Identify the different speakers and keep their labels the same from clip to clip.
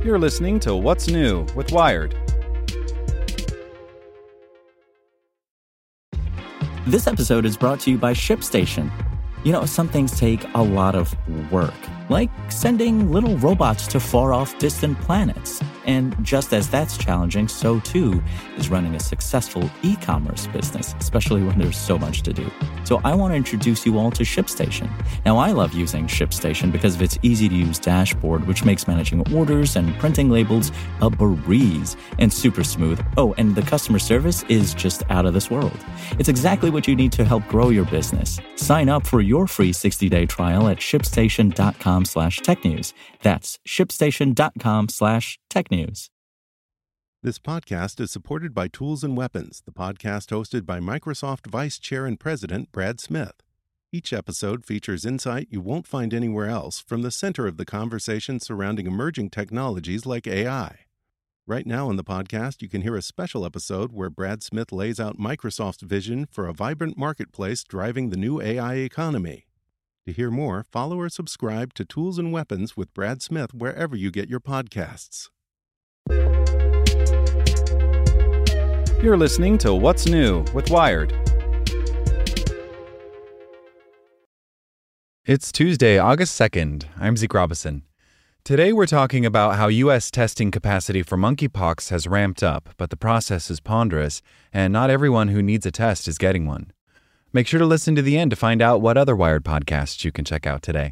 Speaker 1: You're listening to What's New with Wired.
Speaker 2: This episode is brought to you by ShipStation. You know, some things take a lot of work, like sending little robots to far-off distant planets. And just as that's challenging, so too is running a successful e-commerce business, especially when there's so much to do. So I want to introduce you all to ShipStation. Now, I love using ShipStation because of its easy-to-use dashboard, which makes managing orders and printing labels a breeze and super smooth. Oh, and the customer service is just out of this world. It's exactly what you need to help grow your business. Sign up for your free 60-day trial at shipstation.com/technews. That's shipstation.com/technews.
Speaker 3: This podcast is supported by Tools and Weapons, the podcast hosted by Microsoft Vice Chair and President Brad Smith. Each episode features insight you won't find anywhere else from the center of the conversation surrounding emerging technologies like AI. Right now on the podcast, you can hear a special episode where Brad Smith lays out Microsoft's vision for a vibrant marketplace driving the new AI economy. To hear more, follow or subscribe to Tools and Weapons with Brad Smith wherever you get your podcasts.
Speaker 1: You're listening to What's New with Wired. It's Tuesday, August 2nd. I'm Zeke Robison. Today we're talking about how U.S. testing capacity for monkeypox has ramped up, but the process is ponderous, and not everyone who needs a test is getting one. Make sure to listen to the end to find out what other Wired podcasts you can check out today.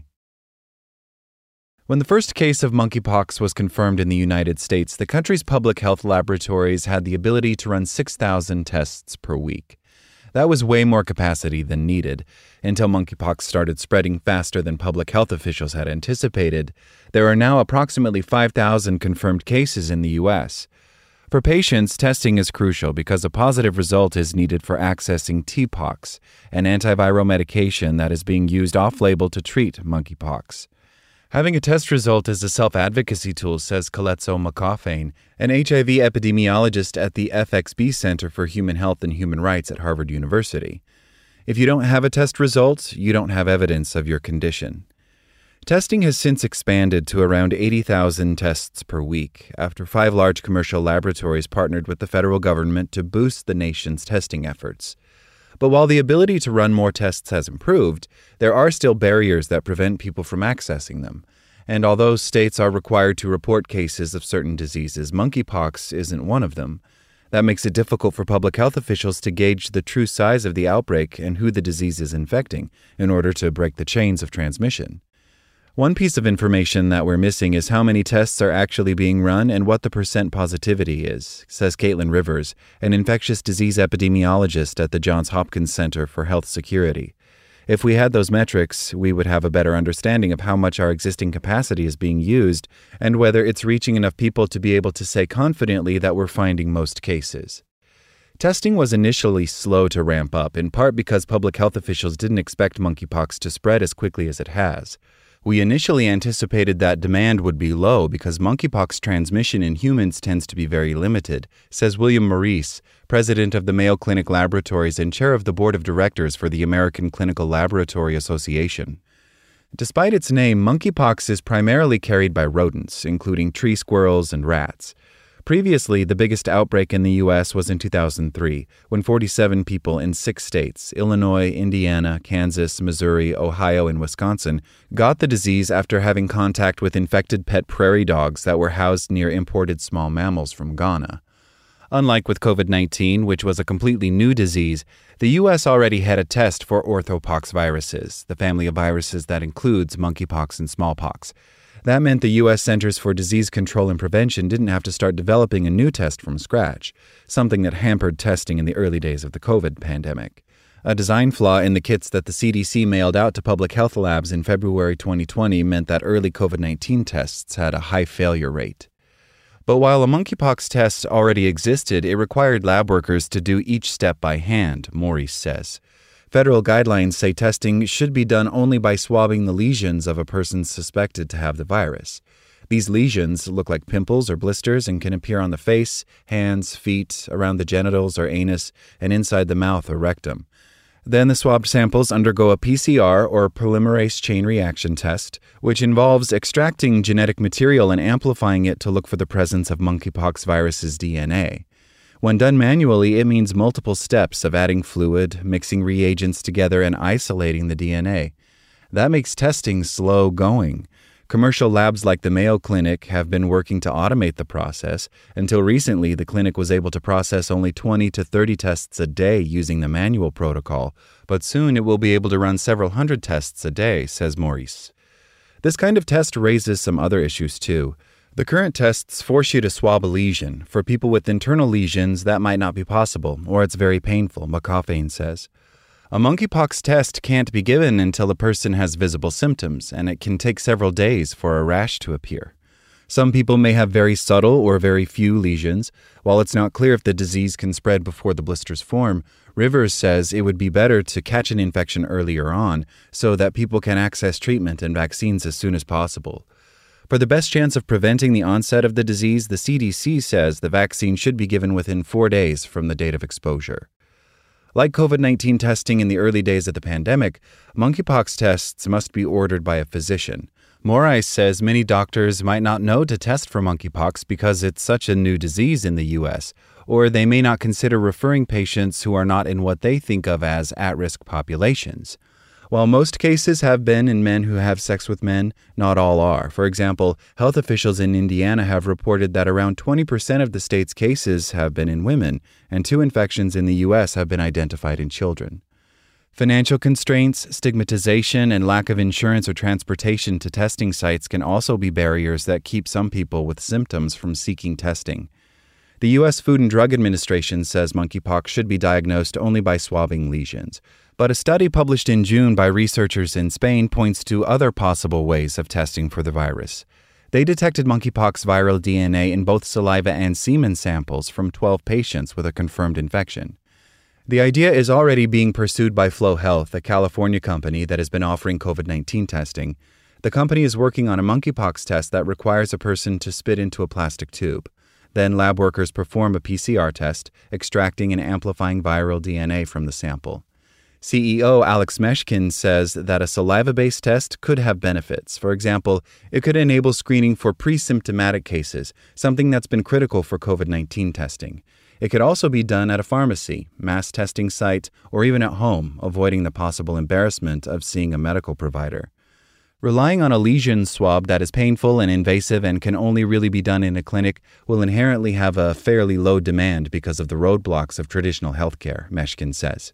Speaker 1: When the first case of monkeypox was confirmed in the United States, the country's public health laboratories had the ability to run 6,000 tests per week. That was way more capacity than needed. Until monkeypox started spreading faster than public health officials had anticipated, there are now approximately 5,000 confirmed cases in the U.S. For patients, testing is crucial because a positive result is needed for accessing TPOXX, an antiviral medication that is being used off-label to treat monkeypox. Having a test result is a self-advocacy tool, says Coletso McAuphane, an HIV epidemiologist at the FXB Center for Human Health and Human Rights at Harvard University. If you don't have a test result, you don't have evidence of your condition. Testing has since expanded to around 80,000 tests per week, after 5 large commercial laboratories partnered with the federal government to boost the nation's testing efforts. But while the ability to run more tests has improved, there are still barriers that prevent people from accessing them. And although states are required to report cases of certain diseases, monkeypox isn't one of them. That makes it difficult for public health officials to gauge the true size of the outbreak and who the disease is infecting in order to break the chains of transmission. One piece of information that we're missing is how many tests are actually being run and what the % positivity is, says Caitlin Rivers, an infectious disease epidemiologist at the Johns Hopkins Center for Health Security. If we had those metrics, we would have a better understanding of how much our existing capacity is being used and whether it's reaching enough people to be able to say confidently that we're finding most cases. Testing was initially slow to ramp up, in part because public health officials didn't expect monkeypox to spread as quickly as it has. We initially anticipated that demand would be low because monkeypox transmission in humans tends to be very limited, says William Maurice, president of the Mayo Clinic Laboratories and chair of the board of directors for the American Clinical Laboratory Association. Despite its name, monkeypox is primarily carried by rodents, including tree squirrels and rats. Previously, the biggest outbreak in the U.S. was in 2003, when 47 people in 6 states, Illinois, Indiana, Kansas, Missouri, Ohio, and Wisconsin, got the disease after having contact with infected pet prairie dogs that were housed near imported small mammals from Ghana. Unlike with COVID-19, which was a completely new disease, the U.S. already had a test for orthopox viruses, the family of viruses that includes monkeypox and smallpox. That meant the U.S. Centers for Disease Control and Prevention didn't have to start developing a new test from scratch, something that hampered testing in the early days of the COVID pandemic. A design flaw in the kits that the CDC mailed out to public health labs in February 2020 meant that early COVID-19 tests had a high failure rate. But while a monkeypox test already existed, it required lab workers to do each step by hand, Maurice says. Federal guidelines say testing should be done only by swabbing the lesions of a person suspected to have the virus. These lesions look like pimples or blisters and can appear on the face, hands, feet, around the genitals or anus, and inside the mouth or rectum. Then the swabbed samples undergo a PCR, or polymerase chain reaction test, which involves extracting genetic material and amplifying it to look for the presence of monkeypox virus's DNA. When done manually, it means multiple steps of adding fluid, mixing reagents together, and isolating the DNA. That makes testing slow going. Commercial labs like the Mayo Clinic have been working to automate the process. Until recently, the clinic was able to process only 20 to 30 tests a day using the manual protocol, but soon it will be able to run several hundred tests a day, says Maurice. This kind of test raises some other issues too. The current tests force you to swab a lesion. For people with internal lesions, that might not be possible, or it's very painful, McCaffane says. A monkeypox test can't be given until a person has visible symptoms, and it can take several days for a rash to appear. Some people may have very subtle or very few lesions. While it's not clear if the disease can spread before the blisters form, Rivers says it would be better to catch an infection earlier on so that people can access treatment and vaccines as soon as possible. For the best chance of preventing the onset of the disease, the CDC says the vaccine should be given within 4 days from the date of exposure. Like COVID-19 testing in the early days of the pandemic, monkeypox tests must be ordered by a physician. Morais says many doctors might not know to test for monkeypox because it's such a new disease in the U.S., or they may not consider referring patients who are not in what they think of as at-risk populations. While most cases have been in men who have sex with men, not all are. For example, health officials in Indiana have reported that around 20% of the state's cases have been in women, and 2 infections in the U.S. have been identified in children. Financial constraints, stigmatization, and lack of insurance or transportation to testing sites can also be barriers that keep some people with symptoms from seeking testing. The U.S. Food and Drug Administration says monkeypox should be diagnosed only by swabbing lesions. But a study published in June by researchers in Spain points to other possible ways of testing for the virus. They detected monkeypox viral DNA in both saliva and semen samples from 12 patients with a confirmed infection. The idea is already being pursued by Flow Health, a California company that has been offering COVID-19 testing. The company is working on a monkeypox test that requires a person to spit into a plastic tube. Then lab workers perform a PCR test, extracting and amplifying viral DNA from the sample. CEO Alex Meshkin says that a saliva-based test could have benefits. For example, it could enable screening for pre-symptomatic cases, something that's been critical for COVID-19 testing. It could also be done at a pharmacy, mass testing site, or even at home, avoiding the possible embarrassment of seeing a medical provider. Relying on a lesion swab that is painful and invasive and can only really be done in a clinic will inherently have a fairly low demand because of the roadblocks of traditional healthcare, Meshkin says.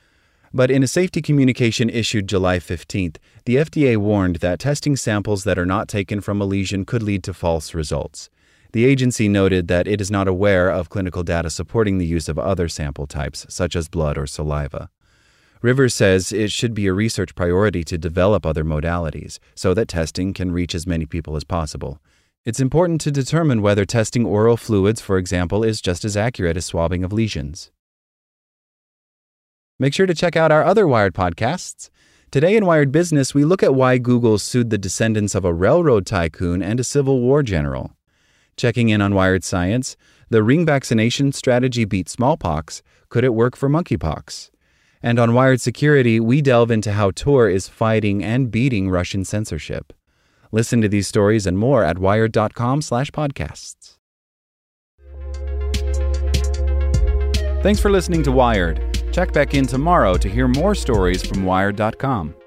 Speaker 1: But in a safety communication issued July 15th, the FDA warned that testing samples that are not taken from a lesion could lead to false results. The agency noted that it is not aware of clinical data supporting the use of other sample types, such as blood or saliva. Rivers says it should be a research priority to develop other modalities so that testing can reach as many people as possible. It's important to determine whether testing oral fluids, for example, is just as accurate as swabbing of lesions. Make sure to check out our other Wired podcasts. Today in Wired Business, we look at why Google sued the descendants of a railroad tycoon and a Civil War general. Checking in on Wired Science, the ring vaccination strategy beat smallpox. Could it work for monkeypox? And on Wired Security, we delve into how Tor is fighting and beating Russian censorship. Listen to these stories and more at wired.com/podcasts. Thanks for listening to Wired. Check back in tomorrow to hear more stories from Wired.com.